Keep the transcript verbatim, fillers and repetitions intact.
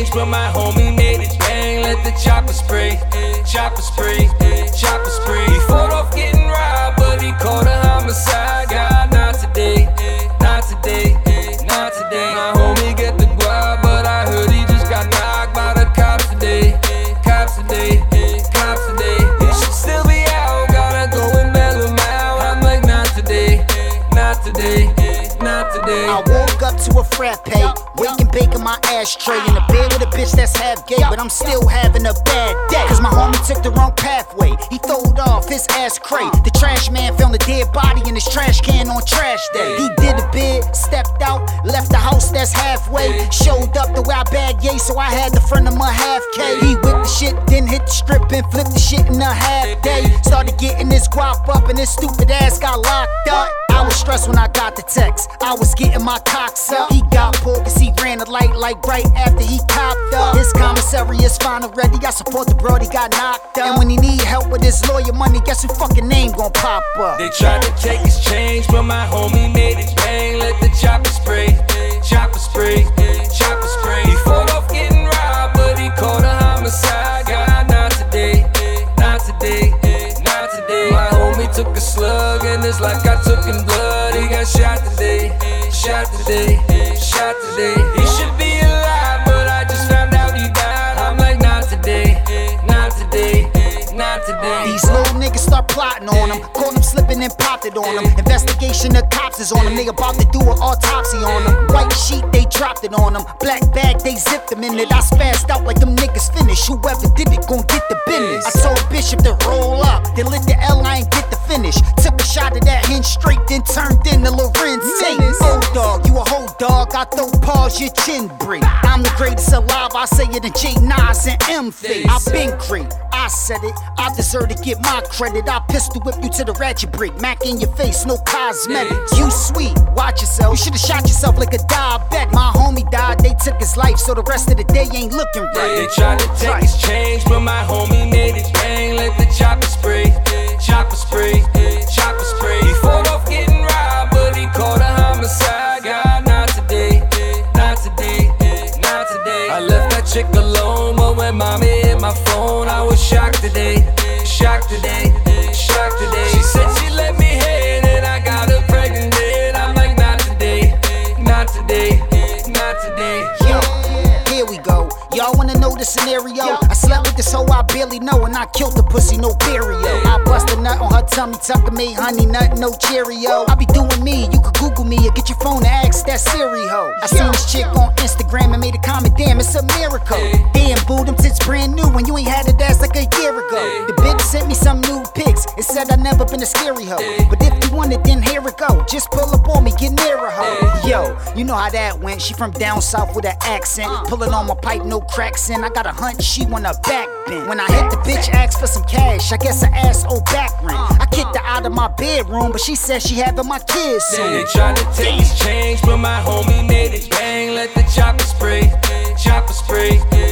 change, but my homie made it bang. Let the chopper spray, chopper spray, chopper spray. He fought off getting robbed, but he caught a homicide. God, not today, not today, not today. My homie get the guap, but I heard he just got knocked by the cops today, cops today, cops today. He should still be out, gotta go and bail him out. I'm like, not today, not today, not today. I woke up to a frappe, wake and bake in my ashtray, in the bed with a bitch that's half gay, but I'm still having a bad day. Cause my homie took the wrong pathway, he throwed off his ass crate. The trash man found a dead body in his trash can on trash day. He did a bid, stepped out, left the house that's halfway. Showed up the way I bag yay, so I had the front of my half K. He whipped the shit, then hit the strip and flipped the shit in a half day. Started getting his guap up and his stupid ass got locked up. I was stressed when I got the text, I was getting my cocks up. He got pulled cause he ran a light like right after he copped up. His commissary is fine already, I support the bro, he got knocked up. And when he need help with his lawyer money, guess who fucking name gon' pop up? They tried to take his change, but my homie made it bang. Let the chopper spray, chopper spray, chopper spray. He fought off getting robbed, but he caught a homicide. God, not today, not today, not today. My homie took a slug and it's like I took in blood. He got shot today, shot today, shot today. He should be alive, but I just found out he died. I'm like, not today, not today, not today. These little niggas start plotting on him, caught him slipping and popped it on him. Investigation, the cops is on him, they about to do an autopsy on him. White sheet, they dropped it on him. Black bag, they zipped him in it. I spazzed out like them niggas finished. Whoever did it gon' get the business. I told Bishop to roll up, then lit the L, I ain't get the finish. Took a shot of that hinge straight, then turned into Lorenz Tate. Oh dog, you a whole dog, I throw paws, your chin break. I'm the greatest alive, I say it in J Nas and M Face. I been great, I said it, I deserve to get my credit. I pistol whip you to the ratchet break, Mac in your face, no cosmetics. You sweet, watch yourself, you should've shot yourself like a diabetic. My homie died, they took his life, so the rest of the day ain't looking right. They tried to take his change, but my homie made it bang. Let the chopper spray, chopper spray, chopper spray. He fought off getting robbed, but he caught a homicide. God, not today, not today, not today. I left that chick alone, but when mommy hit my phone, I was shocked today, shocked today, shocked today. She said she let me hit and I got her pregnant. Then I'm like, not today, not today, not today. Yo, here we go. Y'all wanna know the scenario? I slept with this hoe I barely know, and I killed the pussy, no burial. I bust a nut on her tummy, tucker made honey nut, no Cheerio. I be doing me, you could Google me or get your phone and ask that Siri hoe. I seen this chick on Instagram and made a comment, damn, it's a miracle. Damn, boo, them tits brand new when you ain't had it ass like a year ago. The bitch sent me some new pics, it said I never been a scary hoe. But if you want it, then here it go. Just pull up on me, get near a hoe. Yo, you know how that went. She from down south with an accent, pulling on my pipe, no cracks in. I got a hunch she want a back bend. When I hit the bitch, asked for some cash, I guess I asked old back rent. I kicked her out of my bedroom, but she said she having my kids soon. They tried to take his change, but my homie made it bang. Let the chopper spray, chopper spray,